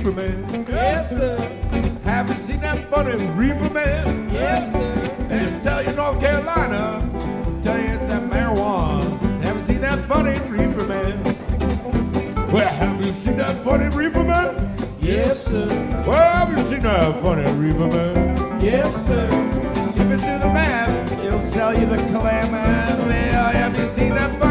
reefer man? Yes, sir. Have you seen that funny reefer man? Yes, sir. And tell you North Carolina, tell you it's that marijuana. Have you seen that funny reefer man? Well, have you seen that funny reefer man? Yes, sir. Well, have you seen that funny reefer man? Yes, sir. If you do the math, he'll sell you the clam. Well, have you seen that